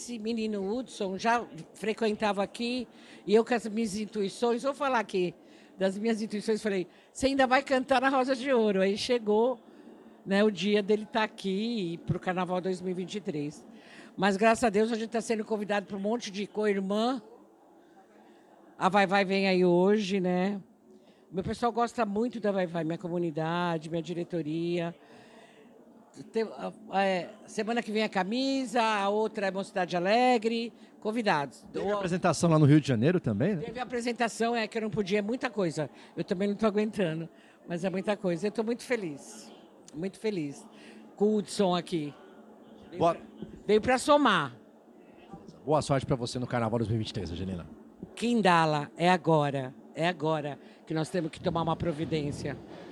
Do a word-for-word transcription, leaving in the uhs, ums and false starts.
Esse menino Hudson já frequentava aqui e eu com as minhas intuições, vou falar aqui das minhas intuições, falei, você ainda vai cantar na Rosa de Ouro. Aí chegou, né, o dia dele estar aqui para o Carnaval dois mil e vinte e três. Mas graças a Deus a gente está sendo convidado para um monte de co-irmã. A Vai Vai vem aí hoje, né? Meu pessoal gosta muito da Vai Vai, minha comunidade, minha diretoria. Tem, é, semana que vem a Camisa, a outra é Mocidade Alegre, convidados. Teve apresentação lá no Rio de Janeiro também, né? Teve a apresentação, é que eu não podia, é muita coisa. Eu também não estou aguentando, mas é muita coisa. Eu estou muito feliz, muito feliz com o Hudson aqui. Boa, Veio para somar. boa sorte para você no Carnaval dois mil e vinte e três, Angelina. Quindala, é agora, é agora que nós temos que tomar uma providência.